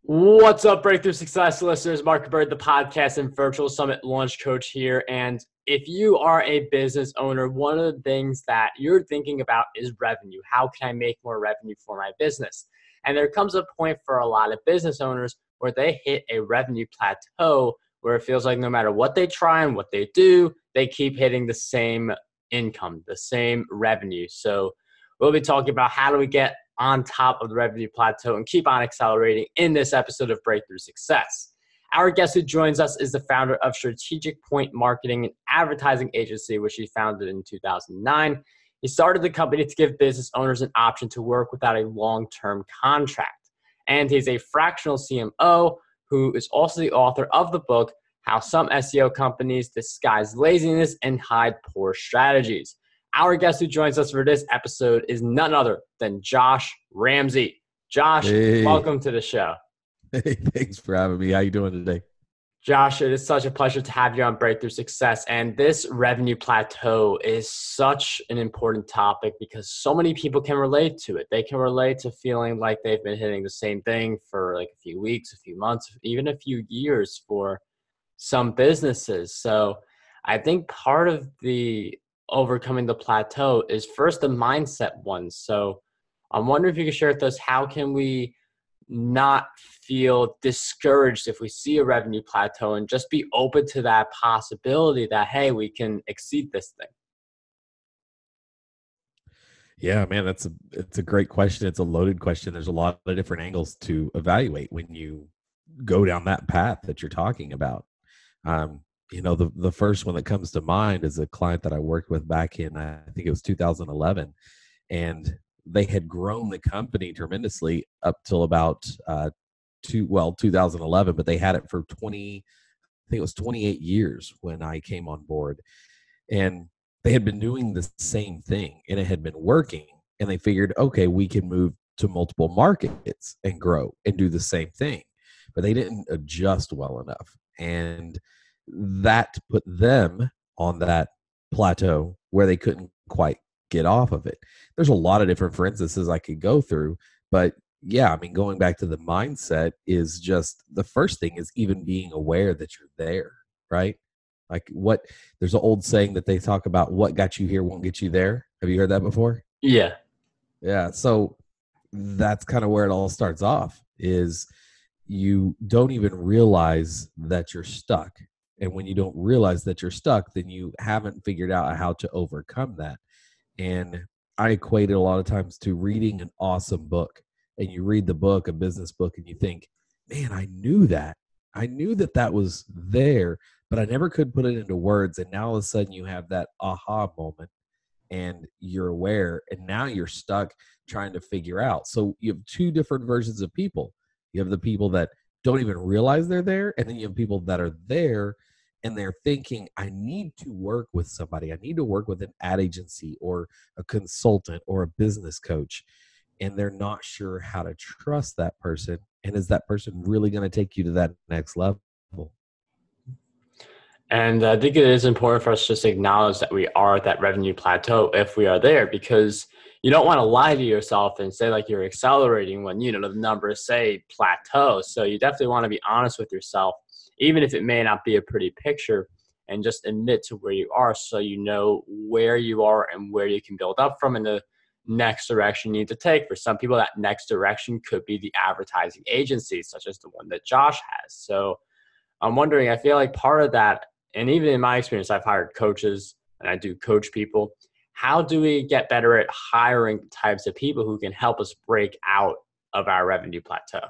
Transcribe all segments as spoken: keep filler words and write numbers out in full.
What's up, Breakthrough Success listeners? Mark Bird, the podcast and virtual summit launch coach here. And if you are a business owner, one of the things that you're thinking about is revenue. How can I make more revenue for my business? And there comes a point for a lot of business owners where they hit a revenue plateau where it feels like no matter what they try and what they do, they keep hitting the same income, the same revenue. So we'll be talking about how do we get on top of the revenue plateau and keep on accelerating in this episode of Breakthrough Success. Our guest who joins us is the founder of Strategic Point Marketing and Advertising Agency, which he founded in two thousand nine. He started the company to give business owners an option to work without a long-term contract. And he's a fractional C M O who is also the author of the book, How Some S E O Companies Disguise Laziness and Hide Poor Strategies. Our guest who joins us for this episode is none other than Josh Ramsey. Josh, Hey. Welcome to the show. Hey, thanks for having me. How you doing today? Josh, it is such a pleasure to have you on Breakthrough Success. And this revenue plateau is such an important topic because so many people can relate to it. They can relate to feeling like they've been hitting the same thing for like a few weeks, a few months, even a few years for some businesses. So I think part of the overcoming the plateau is first the mindset one. So I'm wondering if you could share with us, how can we not feel discouraged if we see a revenue plateau and just be open to that possibility that, hey, we can exceed this thing? Yeah, man, that's a it's a great question. It's a loaded question. There's a lot of different angles to evaluate when you go down that path that you're talking about. Um, you know, the the first one that comes to mind is a client that I worked with back in, I think it was two thousand eleven, and they had grown the company tremendously up till about uh, two well two thousand eleven, but they had it for twenty, I think it was twenty-eight years when I came on board, and they had been doing the same thing, and it had been working, and they figured, okay, we can move to multiple markets and grow and do the same thing, but they didn't adjust well enough, and that put them on that plateau where they couldn't quite get off of it. There's a lot of different for instances I could go through, but yeah, I mean, going back to the mindset is just the first thing is even being aware that you're there, right? Like what, there's an old saying that they talk about, what got you here won't get you there. Have you heard that before? Yeah. Yeah. So that's kind of where it all starts off, is you don't even realize that you're stuck. And when you don't realize that you're stuck, then you haven't figured out how to overcome that. And I equate it a lot of times to reading an awesome book. And you read the book, a business book, and you think, man, I knew that. I knew that that was there, but I never could put it into words. And now all of a sudden you have that aha moment and you're aware, and now you're stuck trying to figure out. So you have two different versions of people. You have the people that don't even realize they're there, and then you have people that are there and they're thinking, I need to work with somebody. I need to work with an ad agency or a consultant or a business coach. And they're not sure how to trust that person. And is that person really going to take you to that next level? And I think it is important for us just to acknowledge that we are at that revenue plateau if we are there, because you don't want to lie to yourself and say like you're accelerating when, you know, the numbers say plateau. So you definitely want to be honest with yourself, even if it may not be a pretty picture, and just admit to where you are so you know where you are and where you can build up from in the next direction you need to take. For some people, that next direction could be the advertising agency, such as the one that Josh has. So I'm wondering, I feel like part of that, and even in my experience, I've hired coaches and I do coach people. How do we get better at hiring types of people who can help us break out of our revenue plateau?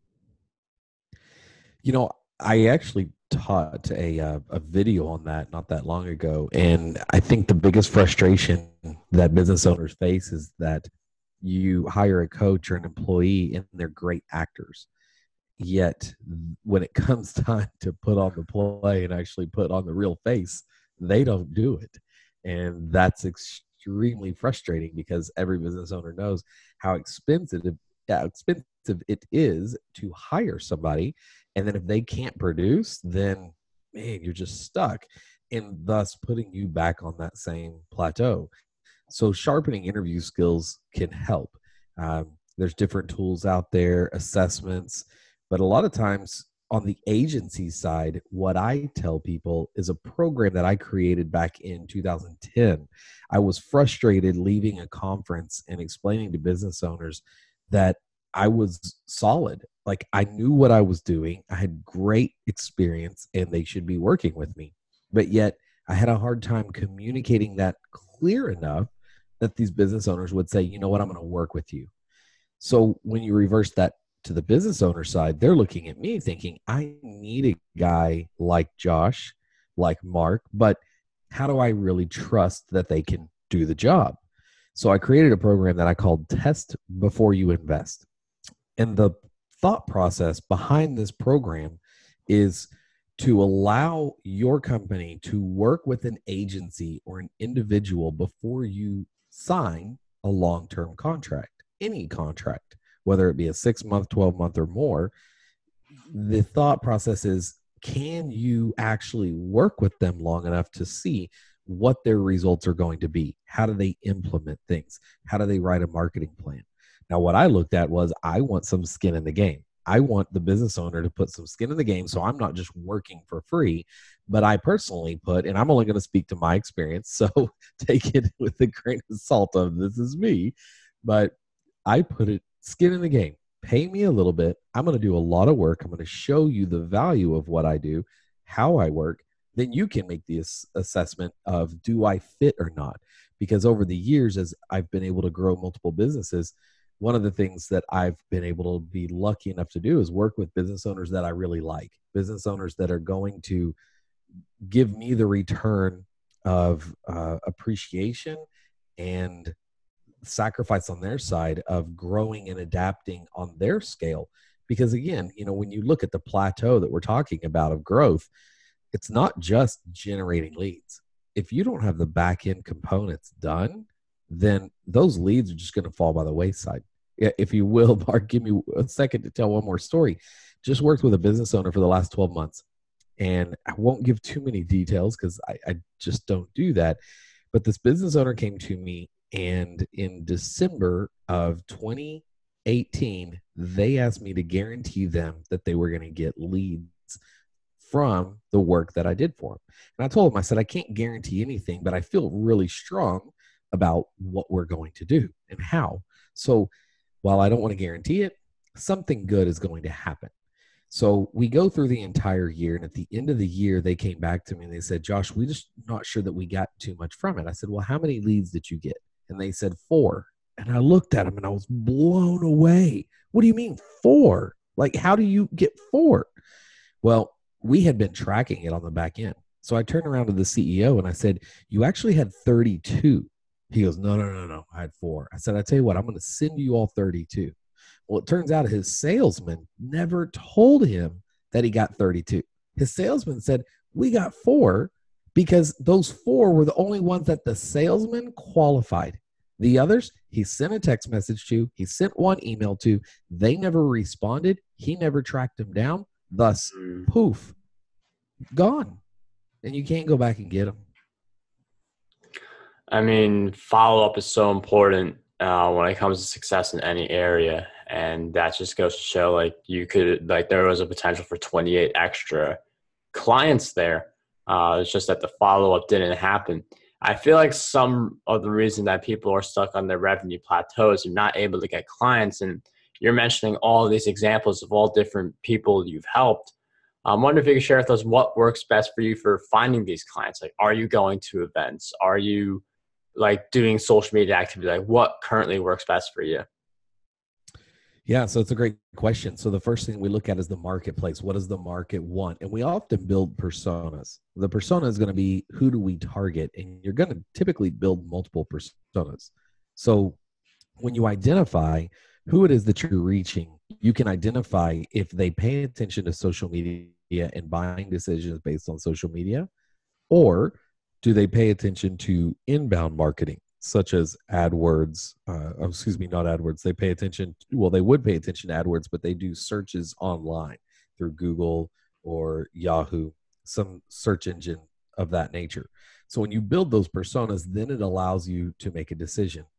You know, I actually taught a uh, a video on that not that long ago, and I think the biggest frustration that business owners face is that you hire a coach or an employee and they're great actors, yet when it comes time to put on the play and actually put on the real face, they don't do it, and that's extremely frustrating because every business owner knows how expensive how expensive it is to hire somebody. And then if they can't produce, then man, you're just stuck, and thus putting you back on that same plateau. So sharpening interview skills can help. Um, there's different tools out there, assessments, But a lot of times on the agency side, what I tell people is a program that I created back in two thousand ten. I was frustrated leaving a conference and explaining to business owners that I was solid. Like I knew what I was doing. I had great experience and they should be working with me. But yet I had a hard time communicating that clear enough that these business owners would say, you know what, I'm going to work with you. So when you reverse that to the business owner side, they're looking at me thinking, I need a guy like Josh, like Mark, but how do I really trust that they can do the job? So I created a program that I called Test Before You Invest. And the thought process behind this program is to allow your company to work with an agency or an individual before you sign a long-term contract, any contract, whether it be a six month, twelve month or more. The thought process is, can you actually work with them long enough to see what their results are going to be? How do they implement things? How do they write a marketing plan? Now, what I looked at was I want some skin in the game. I want the business owner to put some skin in the game. So I'm not just working for free, but I personally put, and I'm only going to speak to my experience. So take it with a grain of salt of this is me, but I put it skin in the game. Pay me a little bit. I'm going to do a lot of work. I'm going to show you the value of what I do, how I work. Then you can make the assessment of, do I fit or not? Because over the years, as I've been able to grow multiple businesses, one of the things that I've been able to be lucky enough to do is work with business owners that I really like, business owners that are going to give me the return of uh, appreciation and sacrifice on their side of growing and adapting on their scale. Because again, you know, when you look at the plateau that we're talking about of growth, it's not just generating leads. If you don't have the back end components done, then those leads are just going to fall by the wayside. If you will, Mark, give me a second to tell one more story. Just worked with a business owner for the last twelve months. And I won't give too many details because I, I just don't do that. But this business owner came to me, and in December of twenty eighteen, they asked me to guarantee them that they were going to get leads from the work that I did for them. And I told them, I said, I can't guarantee anything, but I feel really strong about what we're going to do and how. So while I don't want to guarantee it, something good is going to happen. So we go through the entire year, and at the end of the year, they came back to me and they said, Josh, we're just not sure that we got too much from it. I said, well, how many leads did you get? And they said four. And I looked at them and I was blown away. What do you mean four? Like, how do you get four? Well, we had been tracking it on the back end. So I turned around to the C E O and I said, you actually had thirty-two. He goes, no, no, no, no. I had four. I said, I tell you what, I'm going to send you all thirty-two. Well, it turns out his salesman never told him that he got thirty-two. His salesman said, we got four because those four were the only ones that the salesman qualified. The others, he sent a text message to, he sent one email to, they never responded. He never tracked them down. Thus, poof, gone. And you can't go back and get them. I mean, follow-up is so important uh, when it comes to success in any area. And that just goes to show, like, you could, like, there was a potential for twenty-eight extra clients there. Uh, it's just that the follow-up didn't happen. I feel like some of the reason that people are stuck on their revenue plateaus are not able to get clients. And you're mentioning all of these examples of all different people you've helped. I'm wondering if you could share with us what works best for you for finding these clients. Like, are you going to events? Are you, like, doing social media activity? Like, what currently works best for you? Yeah, so it's a great question. So the first thing we look at is the marketplace. What does the market want? And we often build personas. The persona is going to be, who do we target? And you're going to typically build multiple personas. So when you identify who it is that you're reaching, you can identify if they pay attention to social media and buying decisions based on social media, or do they pay attention to inbound marketing, such as AdWords, uh, oh, excuse me, not AdWords. They pay attention, well, they would pay attention to AdWords, but they do searches online through Google or Yahoo, some search engine of that nature. So when you build those personas, then it allows you to make a decision.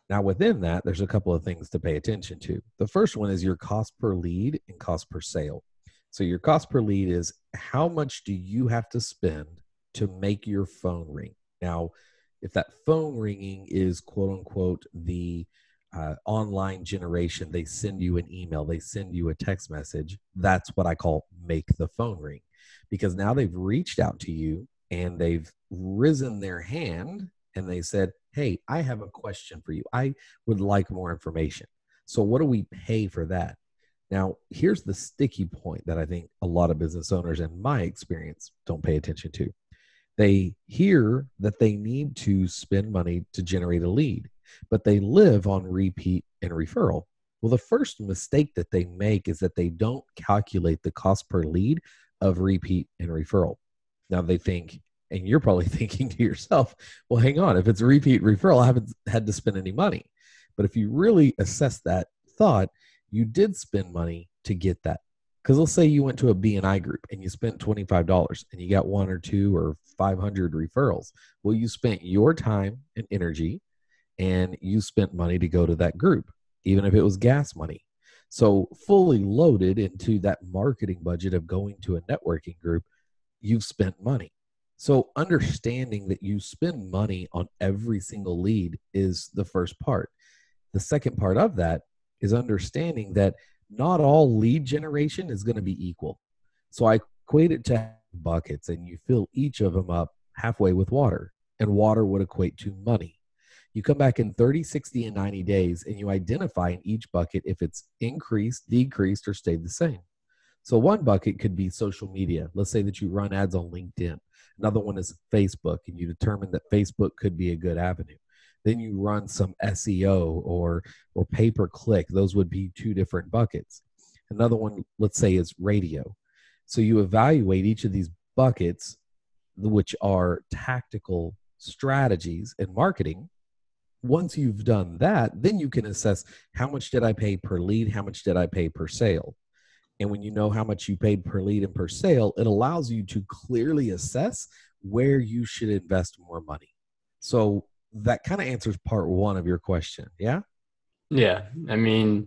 Now, within that, there's a couple of things to pay attention to. The first one is your cost per lead and cost per sale. So your cost per lead is how much do you have to spend to make your phone ring? Now, if that phone ringing is quote unquote the uh, online generation, they send you an email, they send you a text message, that's what I call make the phone ring. Because now they've reached out to you and they've risen their hand and they said, hey, I have a question for you. I would like more information. So what do we pay for that? Now, here's the sticky point that I think a lot of business owners, in my experience, don't pay attention to. They hear that they need to spend money to generate a lead, but they live on repeat and referral. Well, the first mistake that they make is that they don't calculate the cost per lead of repeat and referral. Now they think, and you're probably thinking to yourself, well, hang on, if it's a repeat referral, I haven't had to spend any money. But if you really assess that thought, you did spend money to get that. Because let's say you went to a B and I group and you spent twenty-five dollars and you got one or two or five hundred referrals. Well, you spent your time and energy and you spent money to go to that group, even if it was gas money. So fully loaded into that marketing budget of going to a networking group, you've spent money. So understanding that you spend money on every single lead is the first part. The second part of that is understanding that not all lead generation is going to be equal. So I equate it to buckets, and you fill each of them up halfway with water, and water would equate to money. You come back in thirty, sixty, and ninety days, and you identify in each bucket if it's increased, decreased, or stayed the same. So one bucket could be social media. Let's say that you run ads on LinkedIn. Another one is Facebook, and you determine that Facebook could be a good avenue. Then you run some S E O or or pay-per-click. Those would be two different buckets. Another one, let's say, is radio. So you evaluate each of these buckets, which are tactical strategies in marketing. Once you've done that, then you can assess how much did I pay per lead, how much did I pay per sale. And when you know how much you paid per lead and per sale, it allows you to clearly assess where you should invest more money. So that kind of answers part one of your question. Yeah. Yeah. I mean,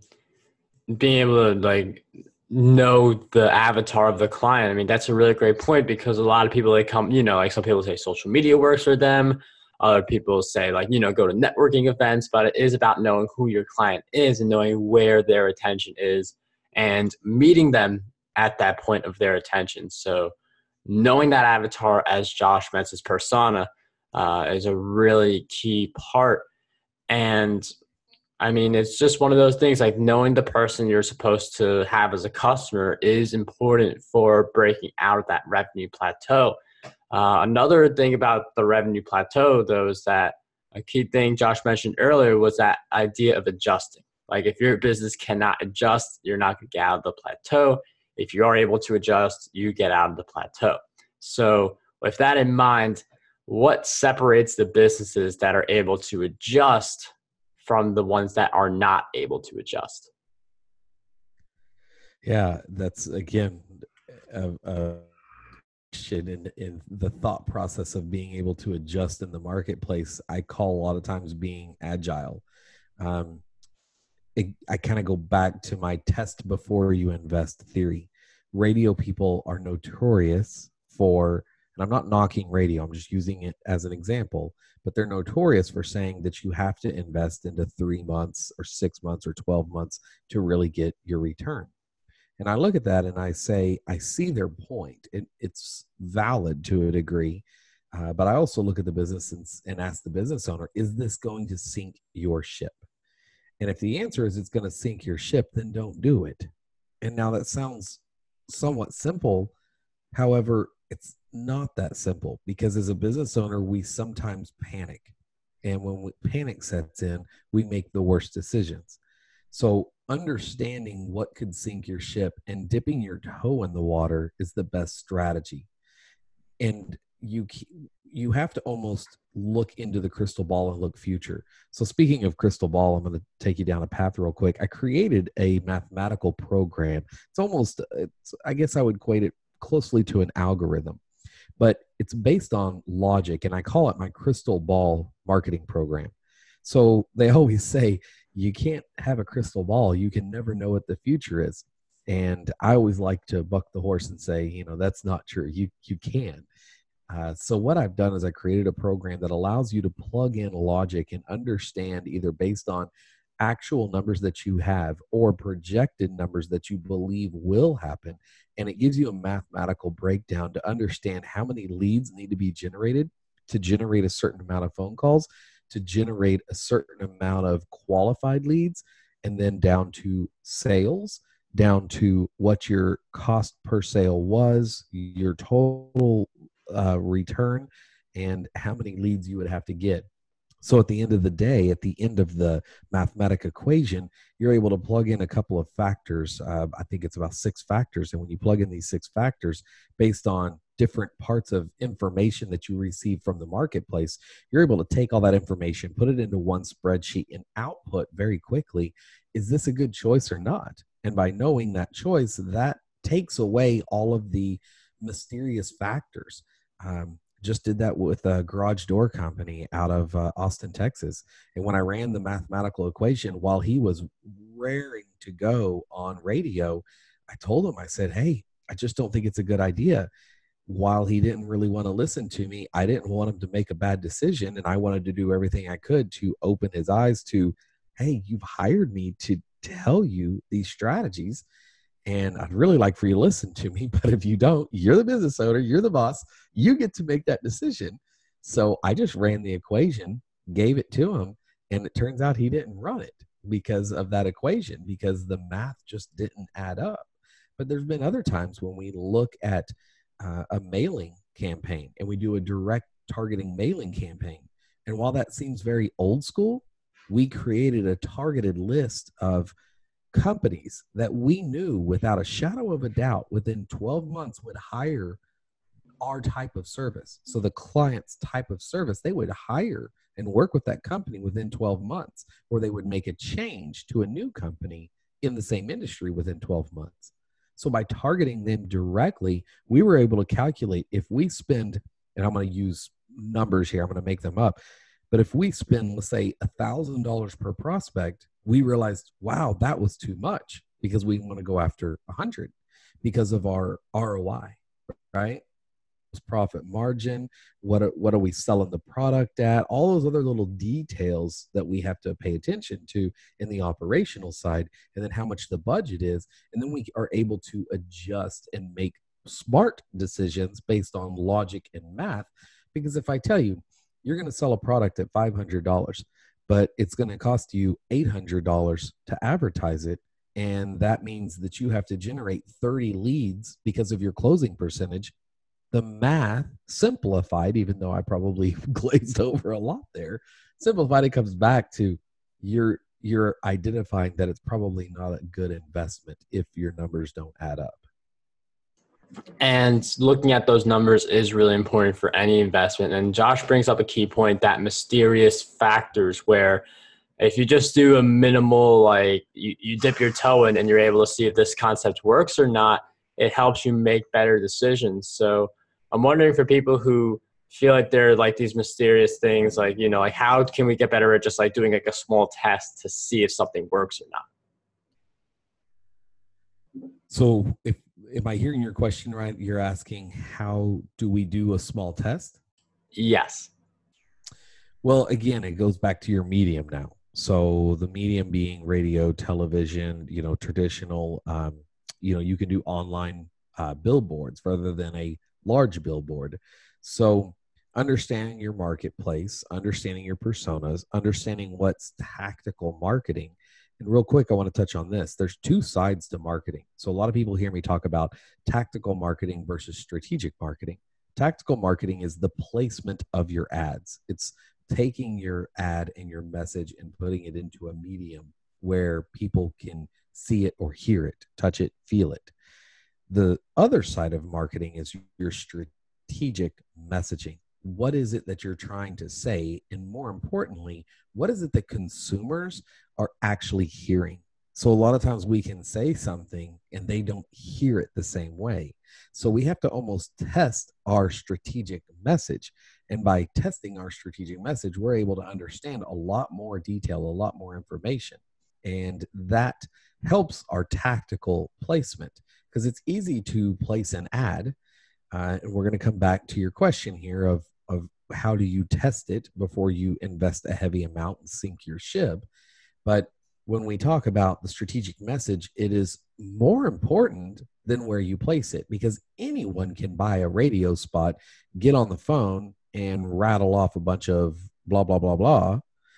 being able to like know the avatar of the client. I mean, that's a really great point, because a lot of people, they come, you know, like some people say social media works for them. Other people say like, you know, go to networking events, but it is about knowing who your client is and knowing where their attention is and meeting them at that point of their attention. So knowing that avatar, as Josh mentions, persona, uh, is a really key part. And I mean, it's just one of those things, like knowing the person you're supposed to have as a customer is important for breaking out of that revenue plateau. Uh, another thing about the revenue plateau, though, is that a key thing Josh mentioned earlier was that idea of adjusting. Like if your business cannot adjust, you're not going to get out of the plateau. If you are able to adjust, you get out of the plateau. So with that in mind, what separates the businesses that are able to adjust from the ones that are not able to adjust? Yeah, that's again a, a in, in the thought process of being able to adjust in the marketplace. I call a lot of times being agile. Um, it, I kind of go back to my test before you invest theory. Radio people are notorious for, and I'm not knocking radio, I'm just using it as an example, but they're notorious for saying that you have to invest into three months or six months or twelve months to really get your return. And I look at that and I say, I see their point. It, it's valid to a degree, uh, but I also look at the business and, and ask the business owner, is this going to sink your ship? And if the answer is it's going to sink your ship, then don't do it. And now that sounds somewhat simple. However, it's not that simple, because as a business owner, we sometimes panic. And when we, panic sets in, we make the worst decisions. So understanding what could sink your ship and dipping your toe in the water is the best strategy. And you you have to almost look into the crystal ball and look future. So speaking of crystal ball, I'm going to take you down a path real quick. I created a mathematical program. It's almost, it's, I guess I would equate it closely to an algorithm, but it's based on logic, and I call it my crystal ball marketing program. So they always say you can't have a crystal ball. You can never know what the future is. And I always like to buck the horse and say, you know, that's not true. You you can. Uh, so what I've done is I created a program that allows you to plug in logic and understand either based on actual numbers that you have or projected numbers that you believe will happen. And it gives you a mathematical breakdown to understand how many leads need to be generated to generate a certain amount of phone calls, to generate a certain amount of qualified leads, and then down to sales, down to what your cost per sale was, your total uh, return, and how many leads you would have to get. So at the end of the day, at the end of the mathematic equation, you're able to plug in a couple of factors. Uh, I think it's about six factors. And when you plug in these six factors based on different parts of information that you receive from the marketplace, you're able to take all that information, put it into one spreadsheet, and output very quickly, is this a good choice or not? And by knowing that choice, that takes away all of the mysterious factors. Um, just did that with a garage door company out of uh, Austin, Texas. And when I ran the mathematical equation while he was raring to go on radio, I told him, I said, hey, I just don't think it's a good idea. While he didn't really want to listen to me, I didn't want him to make a bad decision. And I wanted to do everything I could to open his eyes to, hey, you've hired me to tell you these strategies. And I'd really like for you to listen to me, but if you don't, you're the business owner, you're the boss, you get to make that decision. So I just ran the equation, gave it to him, and it turns out he didn't run it because of that equation, because the math just didn't add up. But there's been other times when we look at uh, a mailing campaign and we do a direct targeting mailing campaign. And while that seems very old school, we created a targeted list of companies that we knew without a shadow of a doubt within twelve months would hire our type of service. So the client's type of service, they would hire and work with that company within twelve months, or they would make a change to a new company in the same industry within twelve months. So by targeting them directly, we were able to calculate if we spend, and I'm going to use numbers here, I'm going to make them up, but if we spend, let's say, one thousand dollars per prospect, we realized, wow, that was too much because we want to go after one hundred because of our R O I, right? Profit margin, what are, what are we selling the product at, all those other little details that we have to pay attention to in the operational side, and then how much the budget is. And then we are able to adjust and make smart decisions based on logic and math. Because if I tell you, you're going to sell a product at five hundred dollars, but it's going to cost you eight hundred dollars to advertise it. And that means that you have to generate thirty leads because of your closing percentage. The math simplified, even though I probably glazed over a lot there, simplified, it comes back to you're, you're identifying that it's probably not a good investment if your numbers don't add up. And looking at those numbers is really important for any investment. And Josh brings up a key point, that mysterious factors, where if you just do a minimal, like you, you dip your toe in and you're able to see if this concept works or not, it helps you make better decisions. So I'm wondering, for people who feel like they're like these mysterious things, like, you know, like how can we get better at just like doing like a small test to see if something works or not? So if, am I hearing your question right? You're asking, how do we do a small test? Yes. Well, again, it goes back to your medium now. So the medium being radio, television, you know, traditional, um, you know, you can do online uh, billboards rather than a large billboard. So understanding your marketplace, understanding your personas, understanding what's tactical marketing. And real quick, I want to touch on this. There's two sides to marketing. So a lot of people hear me talk about tactical marketing versus strategic marketing. Tactical marketing is the placement of your ads. It's taking your ad and your message and putting it into a medium where people can see it or hear it, touch it, feel it. The other side of marketing is your strategic messaging. What is it that you're trying to say? And more importantly, what is it that consumers are actually hearing? So a lot of times we can say something and they don't hear it the same way. So we have to almost test our strategic message. And by testing our strategic message, we're able to understand a lot more detail, a lot more information. And that helps our tactical placement because it's easy to place an ad. Uh, and we're going to come back to your question here of, of how do you test it before you invest a heavy amount and sink your ship. But when we talk about the strategic message, it is more important than where you place it because anyone can buy a radio spot, get on the phone and rattle off a bunch of blah, blah, blah, blah.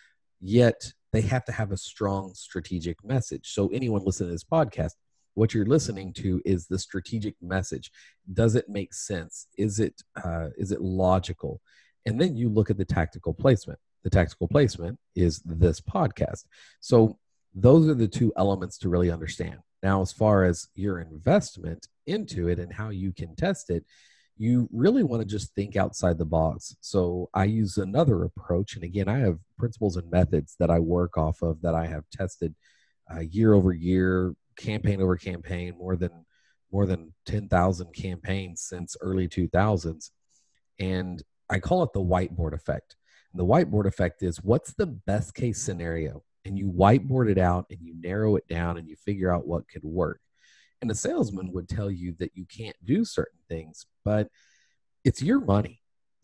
Yet they have to have a strong strategic message. So anyone listening to this podcast, what you're listening to is the strategic message. Does it make sense? Is it uh, is it logical? And then you look at the tactical placement. The tactical placement is this podcast. So those are the two elements to really understand. Now, as far as your investment into it and how you can test it, you really want to just think outside the box. So I use another approach. And again, I have principles and methods that I work off of that I have tested uh, year over year, campaign over campaign, more than more than ten thousand campaigns since early two thousands. And I call it the whiteboard effect. And the whiteboard effect is what's the best case scenario? And you whiteboard it out and you narrow it down and you figure out what could work. And a salesman would tell you that you can't do certain things, but it's your money.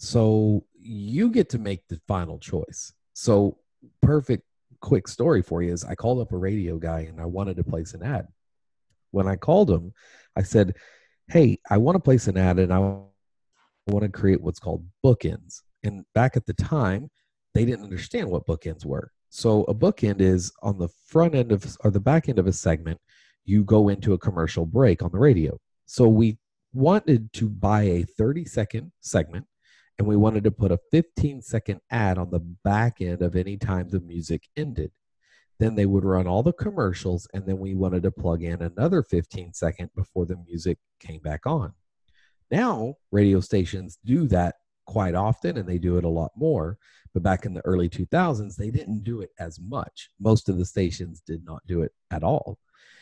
So you get to make the final choice. So perfect quick story for you is I called up a radio guy and I wanted to place an ad. When I called him, I said, hey, I want to place an ad and I want to create what's called bookends. And back at the time, they didn't understand what bookends were. So a bookend is on the front end of, or the back end of a segment, you go into a commercial break on the radio. So we wanted to buy a thirty second segment and we wanted to put a fifteen second ad on the back end of any time the music ended. Then they would run all the commercials and then we wanted to plug in another fifteen second before the music came back on. Now, radio stations do that quite often and they do it a lot more. But back in the early two thousands, they didn't do it as much. Most of the stations did not do it at all.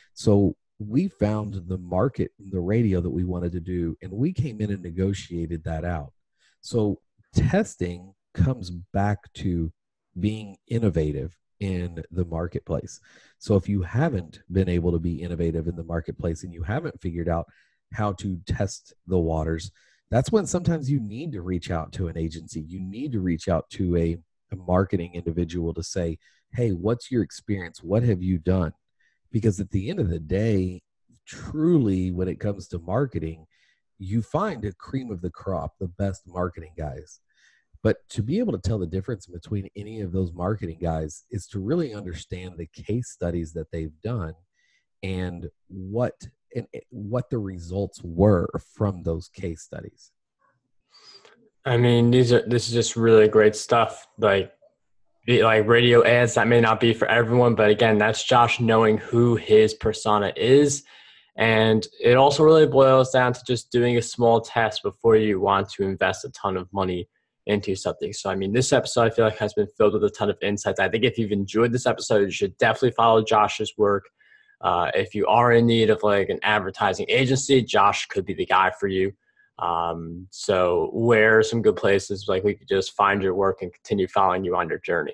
So we found the market, the radio that we wanted to do, and we came in and negotiated that out. So testing comes back to being innovative in the marketplace. So if you haven't been able to be innovative in the marketplace and you haven't figured out how to test the waters, that's when sometimes you need to reach out to an agency. You need to reach out to a, a marketing individual to say, hey, what's your experience? What have you done? Because at the end of the day, truly, when it comes to marketing, you find a cream of the crop, the best marketing guys. But to be able to tell the difference between any of those marketing guys is to really understand the case studies that they've done and what and what the results were from those case studies. I mean, these are this is just really great stuff. Like, like radio ads, that may not be for everyone, but again, that's Josh knowing who his persona is. And it also really boils down to just doing a small test before you want to invest a ton of money into something. So, I mean, this episode, I feel like, has been filled with a ton of insights. I think if you've enjoyed this episode, you should definitely follow Josh's work. Uh, if you are in need of like an advertising agency, Josh could be the guy for you. Um, so where are some good places like we could just find your work and continue following you on your journey?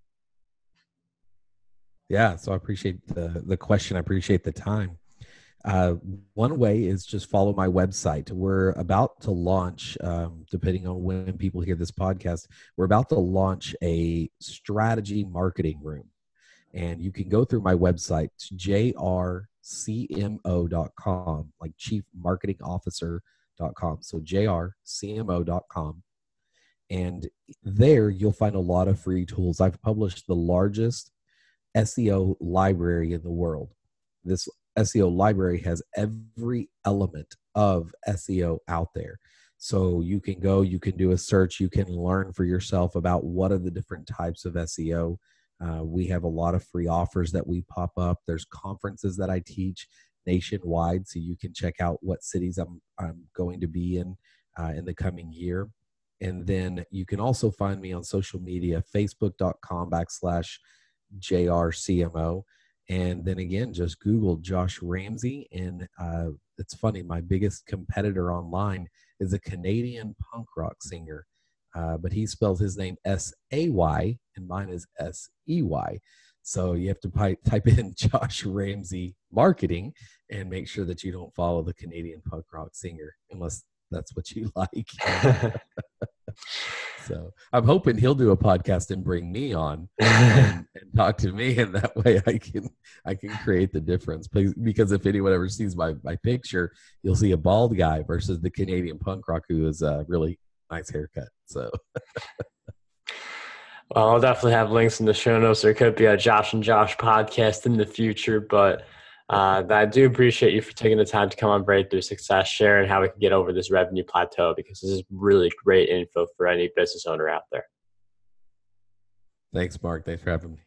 Yeah, so I appreciate the the question. I appreciate the time. Uh, one way is just follow my website. We're about to launch, um, depending on when people hear this podcast, we're about to launch a strategy marketing room. And you can go through my website, j r c m o dot com, like chief marketing officer dot com. So j r c m o dot com. And there you'll find a lot of free tools. I've published the largest S E O library in the world. This S E O library has every element of S E O out there. So you can go, you can do a search, you can learn for yourself about what are the different types of S E O. Uh, we have a lot of free offers that we pop up. There's conferences that I teach nationwide, so you can check out what cities I'm I'm going to be in uh, in the coming year. And then you can also find me on social media, facebook dot com backslash J R C M O. And then again, just Google Josh Ramsey. And uh, it's funny, my biggest competitor online is a Canadian punk rock singer, uh, but he spells his name S A Y and mine is S E Y. So you have to pi- type in Josh Ramsey marketing and make sure that you don't follow the Canadian punk rock singer unless that's what you like. So I'm hoping he'll do a podcast and bring me on and, and talk to me, and that way I can I can create the difference. Because if anyone ever sees my my picture, you'll see a bald guy versus the Canadian punk rock who is a really nice haircut. So. Well, I'll definitely have links in the show notes. There could be a Josh and Josh podcast in the future, but uh, I do appreciate you for taking the time to come on Breakthrough Success, sharing how we can get over this revenue plateau, because this is really great info for any business owner out there. Thanks, Mark. Thanks for having me.